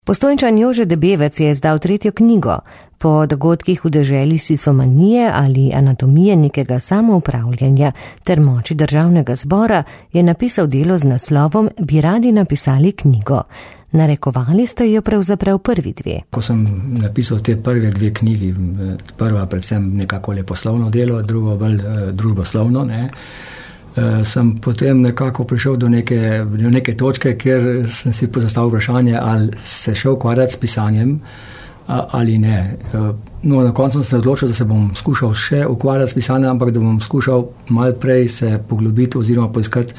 Postojnčan Jože Debevec je izdal 3. knjigo. Po dogodkih v deželi sisomanije ali anatomije nekega samoupravljanja ter moči državnega zbora je napisal delo z naslovom Bi radi napisali knjigo. Narekovali ste jo pravzaprav prvi 2. Ko sem napisal te prve 2 knjigi, prva predvsem nekako leposlovno delo, drugo bolj družboslovno, sem potem nekako prišel do neke točke, kjer sem si pozastavil vprašanje, ali se še ukvarjati s pisanjem ali ne. No, na koncu sem se odločil, da se bom skušal še ukvarjati s pisanjem, ampak da bom skušal malo prej se poglobiti oziroma poiskati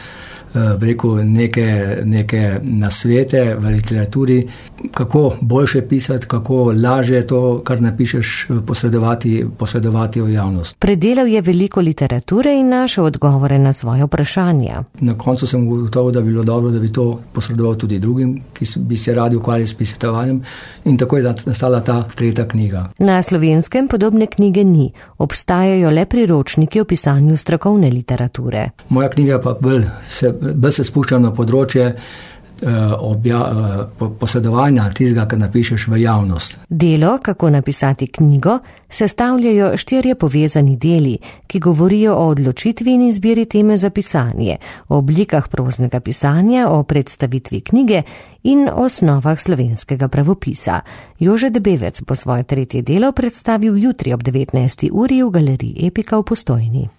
neke nasvete v literaturi, kako boljše pisati, kako lažje to, kar napišeš, posredovati v javnost. Predelal je veliko literature in našel odgovore na svoje vprašanja. Na koncu sem ugotovil, da bi bilo dobro, da bi to posredoval tudi drugim, ki bi se radi ukvarjali s pisatovanjem, in tako je nastala ta 3. knjiga. Na Slovenskem podobne knjige ni, obstajajo le priročniki o pisanju strokovne literature. Moja knjiga pa bolj se spušča na področje posredovanja tistega, kar napišeš v javnost. Delo, kako napisati knjigo, sestavljajo 4 povezani deli, ki govorijo o odločitvi in izbiri teme za pisanje, o oblikah proznega pisanja, o predstavitvi knjige in osnovah slovenskega pravopisa. Jože Debevec bo svoje 3. delo predstavil jutri ob 19. uri v galeriji Epika v Postojni.